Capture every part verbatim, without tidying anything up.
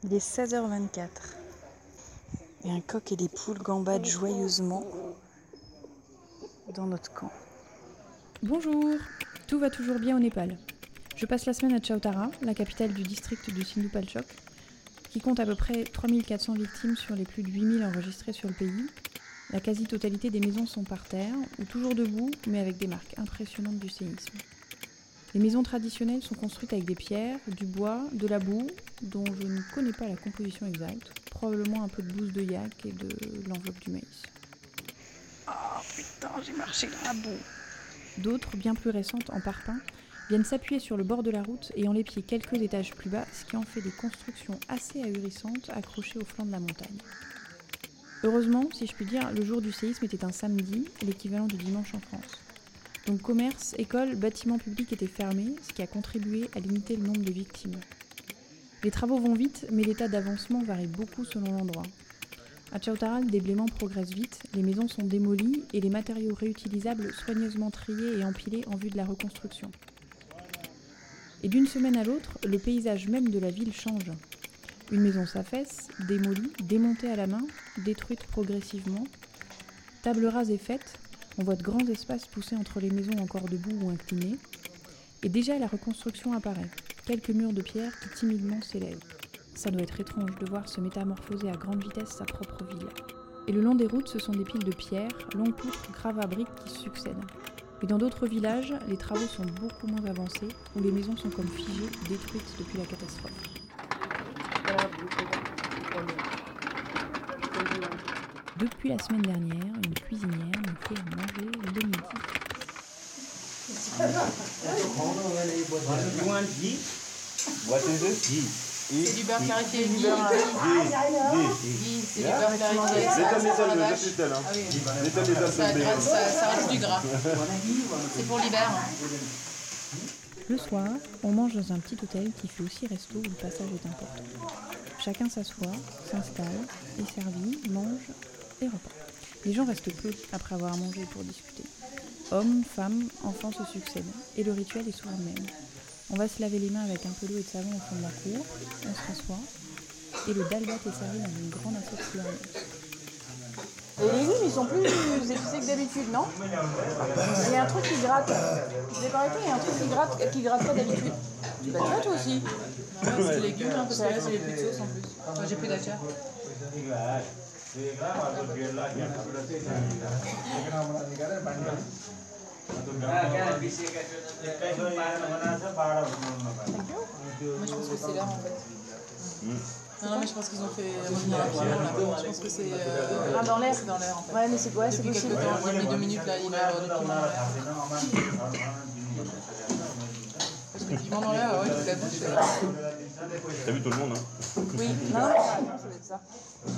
Il est seize heures vingt-quatre. Et un coq et des poules gambadent joyeusement dans notre camp. Bonjour, tout va toujours bien au Népal. Je passe la semaine à Chautara, la capitale du district du Sindhupalchok, qui compte à peu près trois mille quatre cents victimes sur les plus de huit mille enregistrées sur le pays. La quasi-totalité des maisons sont par terre, ou toujours debout, mais avec des marques impressionnantes du séisme. Les maisons traditionnelles sont construites avec des pierres, du bois, de la boue, dont je ne connais pas la composition exacte, probablement un peu de bouse de yak et de l'enveloppe du maïs. Oh putain, j'ai marché dans la boue. D'autres, bien plus récentes, en parpaing, viennent s'appuyer sur le bord de la route et ont les pieds quelques étages plus bas, ce qui en fait des constructions assez ahurissantes accrochées au flanc de la montagne. Heureusement, si je puis dire, le jour du séisme était un samedi, l'équivalent du dimanche en France. Donc commerce, écoles, bâtiments publics étaient fermés, ce qui a contribué à limiter le nombre de victimes. Les travaux vont vite, mais l'état d'avancement varie beaucoup selon l'endroit. À Chautara, le déblaiement progresse vite, les maisons sont démolies et les matériaux réutilisables soigneusement triés et empilés en vue de la reconstruction. Et d'une semaine à l'autre, le paysage même de la ville change. Une maison s'affaisse, démolie, démontée à la main, détruite progressivement. Table rase est faite, on voit de grands espaces pousser entre les maisons encore debout ou inclinées. Et déjà la reconstruction apparaît, quelques murs de pierre qui timidement s'élèvent. Ça doit être étrange de voir se métamorphoser à grande vitesse sa propre ville. Et le long des routes, ce sont des piles de pierres, longues poutres, graves à briques qui se succèdent. Mais dans d'autres villages, les travaux sont beaucoup moins avancés, où les maisons sont comme figées, détruites depuis la catastrophe. Depuis la semaine dernière, une cuisinière me fait à manger le midi. C'est du beurre clarifié. Du beurre clarifié. C'est du beurre clarifié. Ça rajoute du gras. C'est pour l'hiver. Le soir, on mange dans un petit hôtel qui fait aussi resto où le passage est important. Chacun s'assoit, s'installe, est servi, mange et repas. Les gens restent peu après avoir mangé pour discuter. Hommes, femmes, enfants se succèdent, et le rituel est souvent le même. On va se laver les mains avec un peu d'eau et de savon au fond de la cour, on se rassoit, et le dalbat est servi dans une grande assiette fleurie. Les légumes, ils sont plus épicés que d'habitude, non? Il y a un truc qui gratte. Je l'ai pas arrêté, il y a un truc qui gratte, qui gratte pas d'habitude. Tu vas toi aussi? Non, c'est les légumes, hein, parce que là, c'est les plus de sauce en plus. Moi, j'ai plus d'achar. Moi, je pense que c'est l'air en fait. Non, non, mais je pense qu'ils ont fait revenir la piment là. Je pense que c'est. Euh, Ah, dans l'air? C'est dans l'air en fait. Ouais, mais c'est quoi? C'est Depuis possible. quelques temps, depuis deux minutes là, il va y avoir du piment dans l'air. Parce que le piment dans l'air, ouais, toute la bouche. c'est- T'as vu tout le monde, hein? Oui, non, non, ça doit être ça.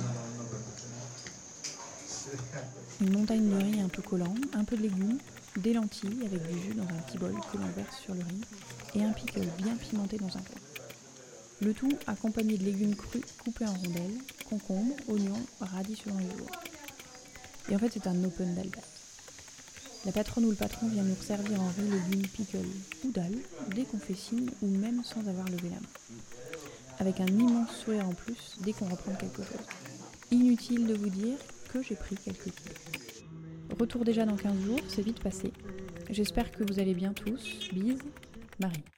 Une montagne de riz un peu collant, un peu de légumes, des lentilles avec du jus dans un petit bol que l'on verse sur le riz, et un pickle bien pimenté dans un coin. Le tout accompagné de légumes crus coupés en rondelles, concombres, oignons, radis sur un jour. Et en fait, c'est un open dalbat. La patronne ou le patron vient nous servir en riz, légumes, pickle ou dalle, dès qu'on fait signe ou même sans avoir levé la main. Avec un immense sourire en plus dès qu'on reprend quelque chose. Inutile de vous dire que j'ai pris quelques kilos. Retour déjà dans quinze jours, c'est vite passé. J'espère que vous allez bien tous. Bise, Marie.